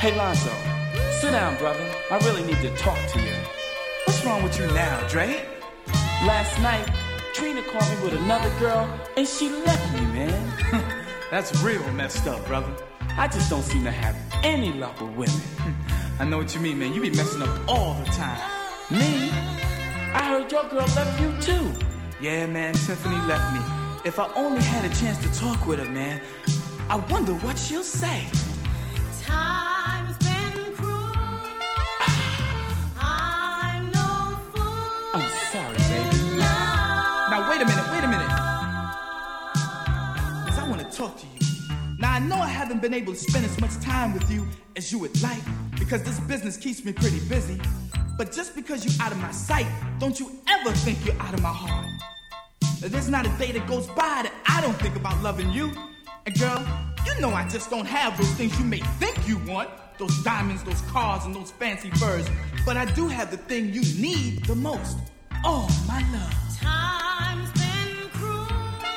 Hey Lonzo, sit down, brother. I really need to talk to you. What's wrong with you now, Dre? Last night, Trina called me with another girl, and she left me, man. That's real messed up, brother. I just don't seem to have any luck with women. I know what you mean, man. You be messing up all the time. Me? I heard your girl left you too. Yeah, man, Tiffany left me. If I only had a chance to talk with her, man, I wonder what she'll say. Time's been cruel. I'm no fool. I'm sorry, baby. Now, wait a minute. Because I want to talk to you. Now, I know I haven't been able to spend as much time with you as you would like, because this business keeps me pretty busy. But just because you're out of my sight, don't you ever think you're out of my heart. Now, there's not a day that goes by that I don't think about loving you. And girl, you know I just don't have those things you may think you want. Those diamonds, those cars, and those fancy furs. But I do have the thing you need the most. Oh, my love. Time's been cruel.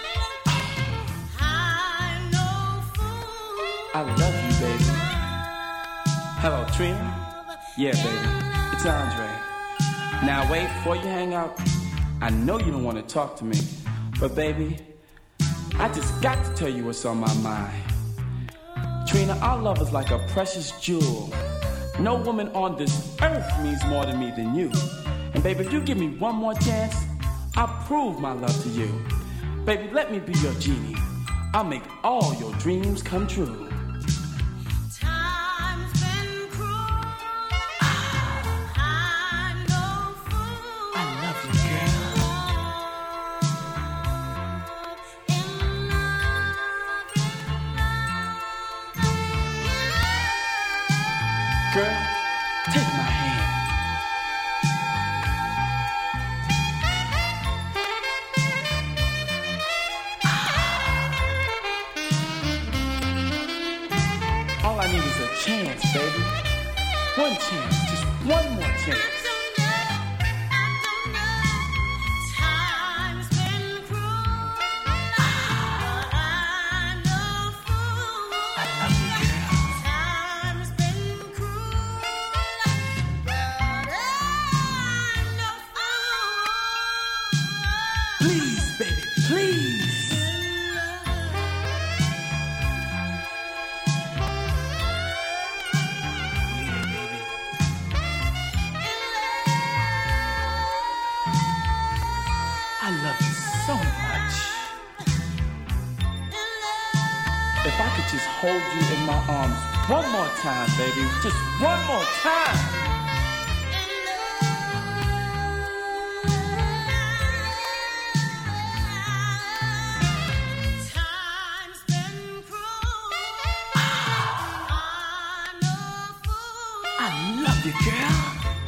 I'm no fool. I love you, baby. Hello, Trina? Yeah, baby. It's Andre. Now, wait, before you hang out, I know you don't want to talk to me. But, baby, I just got to tell you what's on my mind. Trina, our love is like a precious jewel. No woman on this earth means more to me than you. And baby, if you give me one more chance, I'll prove my love to you. Baby, let me be your genie. I'll make all your dreams come true. Time's been cruel. I'm no fool. I love you, girl. Girl, take my hand. All I need is a chance, baby. One chance, just one more chance. Time's been cruel. I'm no fool. I love you, girl. Time's been cruel, but I'm no fool. Please, baby, please. I love you so much. If I could just hold you in my arms one more time, baby. Just one more time. Time's been cruel. I'm no fool. I love you, girl.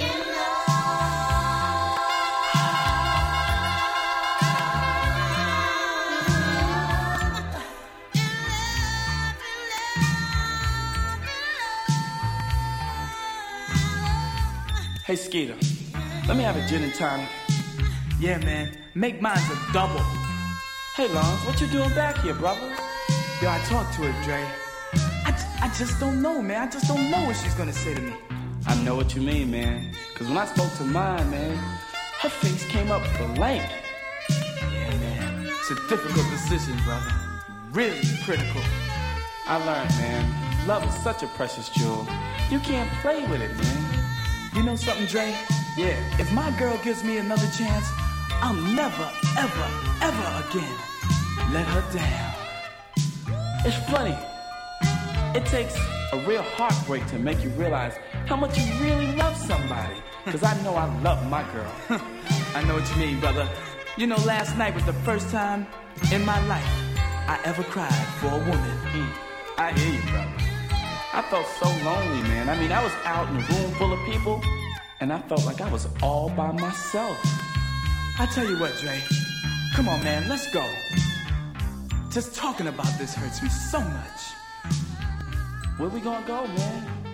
Hey, Skeeter, let me have a gin and tonic. Yeah, man. Make mine a double. Hey, Lons, what you doing back here, brother? Yo, I talked to her, Dre. I just don't know, man. I just don't know what she's gonna say to me. I know what you mean, man. Because when I spoke to mine, man, her face came up blank. Yeah, man. It's a difficult decision, brother. Really critical. I learned, man, love is such a precious jewel. You can't play with it, man. You know something, Dre? Yeah. If my girl gives me another chance, I'll never, ever, ever again let her down. It's funny. It takes a real heartbreak to make you realize how much you really love somebody. Because I know I love my girl. I know what you mean, brother. You know, last night was the first time in my life I ever cried for a woman. I hear you, brother. I felt so lonely, man. I mean, I was out in a room full of people, and I felt like I was all by myself. I tell you what, Dre. Come on, man, let's go. Just talking about this hurts me so much. Where we gonna go, man?